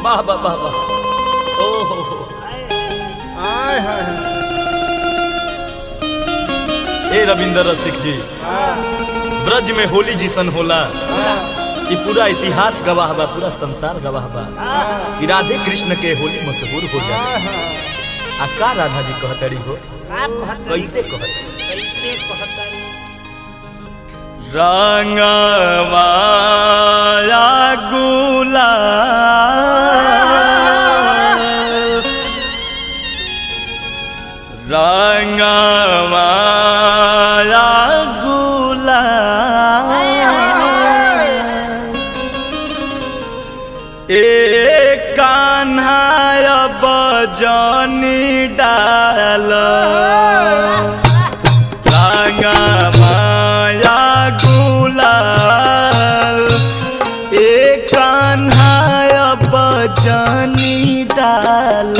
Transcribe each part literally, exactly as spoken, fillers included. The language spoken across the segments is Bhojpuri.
वाह वाह वाह वाह ओहो आय हाय ए रविंद्र रसिक जी ब्रज में होली जिसन होला कि पूरा इतिहास गवाह बा, पूरा संसार गवाह बा कि राधे कृष्ण के होली मशहूर हो जाए। आ का राधा जी कहतड़ी हो कैसे कहतड़ी रंगवाया गुलाल रंगवाया गुलाल एक कान्हा बजनी डाल रंगवाया गुलाल एक कान्हा बजनी डाल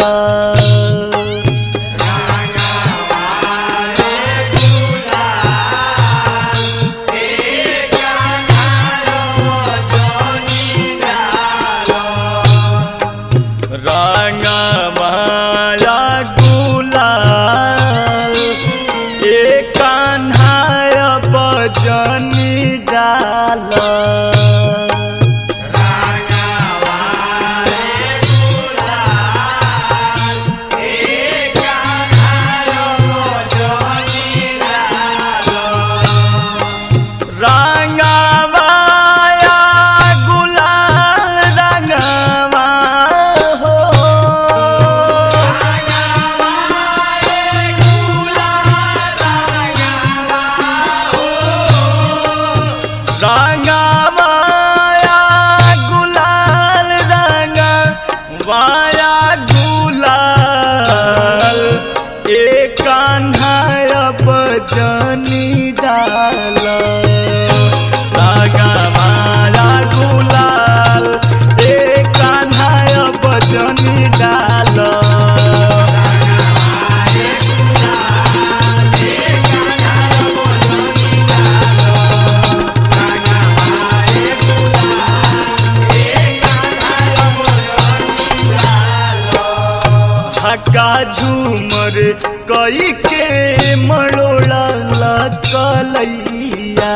रंगवाया गुलाल एक कान्हा बजनी डाल वाया गुलाल एक कान्हा बजनी डाल रंगवाया गुलाल एक कान्हा बजनी डाल झका झूमर कई के मड़ोड़ा लकलैया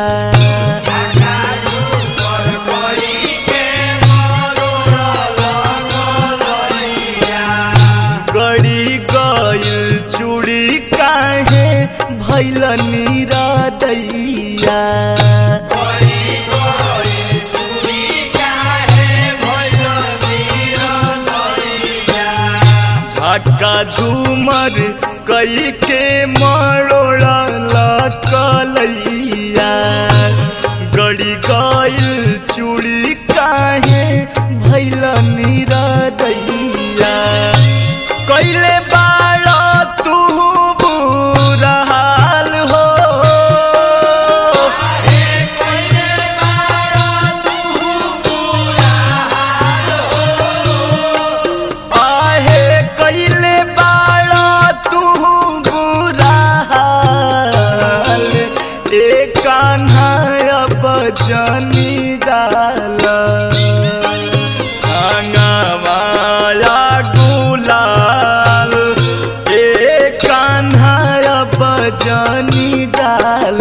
गड़ी गइल चूड़ी काहे भइल निरदैया झका झूमर कई के मड़ोड़ा लकलैया गड़ी गइल चूड़ी काहे भइल निरदैया कैले बाड़ तू बुरा हाल हो आहे कैले बाड़ तू बुरा हाल एक कान्हा बजनी डाल रंगवाया गुलाल एक कान्हा बजनी डाल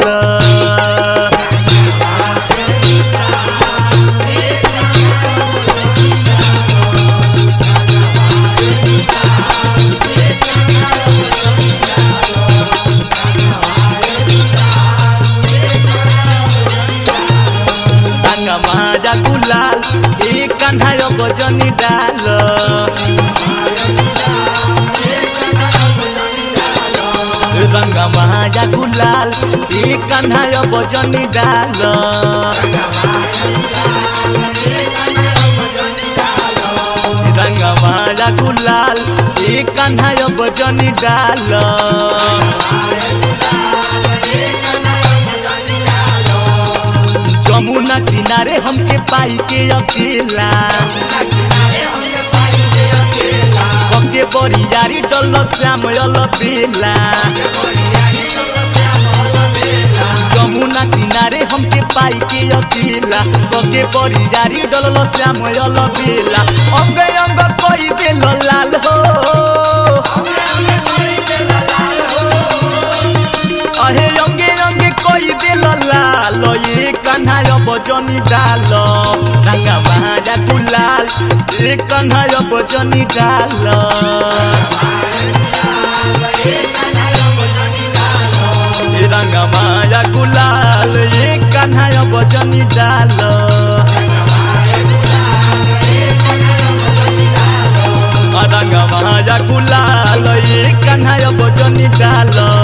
रंगवाया गुलाल एक कान्हा बजनी डाल रंगवाया गुलाल एक कान्हा बजनी डाल रंगवाया गुलाल एक कान्हा बजनी डाल जमुना किनारे हमके पाई के अकेला के बरियारी डल श्याम बेला जमुना किनारे हमके पाई के अकेला कके परी यारी डलल श्याम यल बेला अंग अंग कोई दिल लाल हो अहे अंगे अंगे कोई दिल लाल ये कन्हा बजनी डाल रंगा माया गुलाल ये कन्हा बजनी डाल रंगा माया गुलाल ये कन्हा बजनी डाल रंगा माया गुलाल ये कन्हा बजनी डाल।